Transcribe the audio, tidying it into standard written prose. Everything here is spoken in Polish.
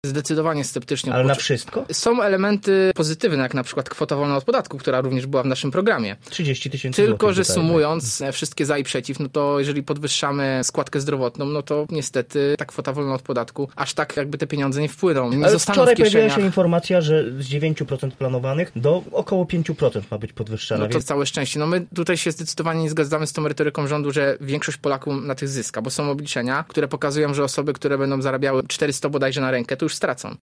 Zdecydowanie sceptycznie. Ale na wszystko? Są elementy pozytywne, jak na przykład kwota wolna od podatku, która również była w naszym programie. 30 000 Tylko, złotych że tutaj. sumując wszystkie za i przeciw, no to jeżeli podwyższamy składkę zdrowotną, no to niestety ta kwota wolna od podatku aż tak jakby te pieniądze nie wpłyną. Nie Ale zostaną wczoraj w kieszeniach. pojawiła się informacja, że z 9% planowanych do około 5% ma być podwyższana. No to całe szczęście. No my tutaj się zdecydowanie nie zgadzamy z tą retoryką rządu, że większość Polaków na tych zyska, bo są obliczenia, które pokazują, że osoby, które będą zarabiały 400 bodajże na rękę, to już stracą.